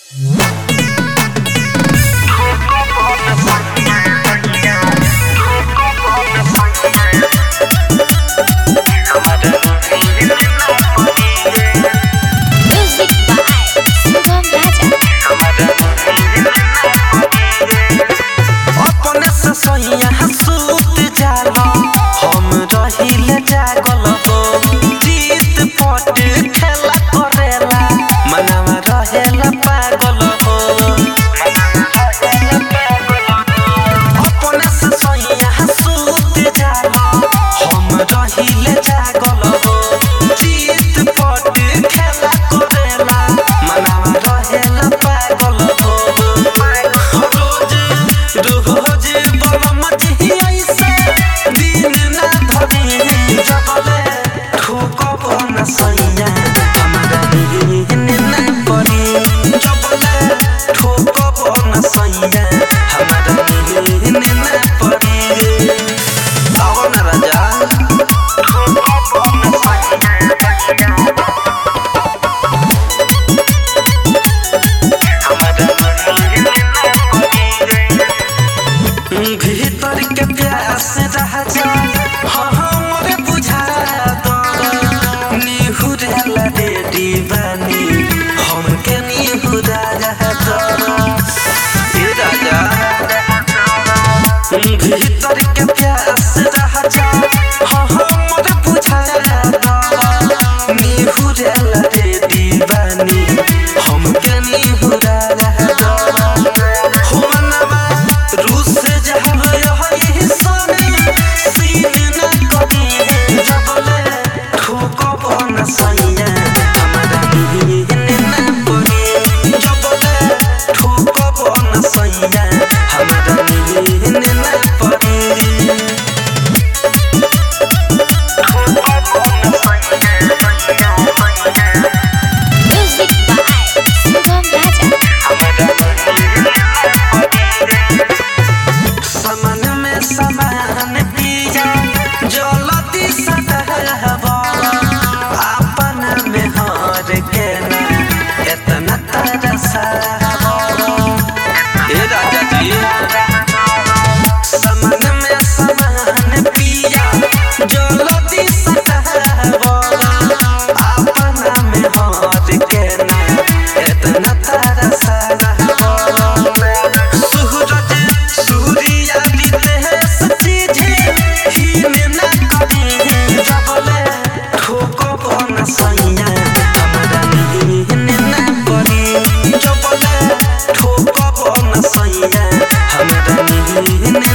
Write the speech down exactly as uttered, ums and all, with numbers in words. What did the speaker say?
भीतर के प्यास रह जा हमरे बुझा दो निहुरेला रे दीवानी हमके निहुरा रह दो ए राजा भीतर के प्यास रह जा हमरे बुझा दो निहुरेला रे दीवानी हमके निहुरा रह दो हो मनवा रूस जहां यही सोने सीने न कभी जबले ठोको बन सैया हमरा हिने न पड़ी जबले ठोको बन सैया हमरा हिने न पड़ी ठोको बन सैया म्यूजिक बाय सुगम राजा समन में समान पिया जलती सतहबा अपन में हार के ना इतना तरसबा ए राजा जी समन में समान पिया जलती सतहबा अपन में हार के ना इतना तरसबा सूरज सूर्या दिते सचीजे हिने न कभी जबले ठोको बन सैया हमरा हिने न पड़ी जबले ठोको बन सैया हमरा हिने न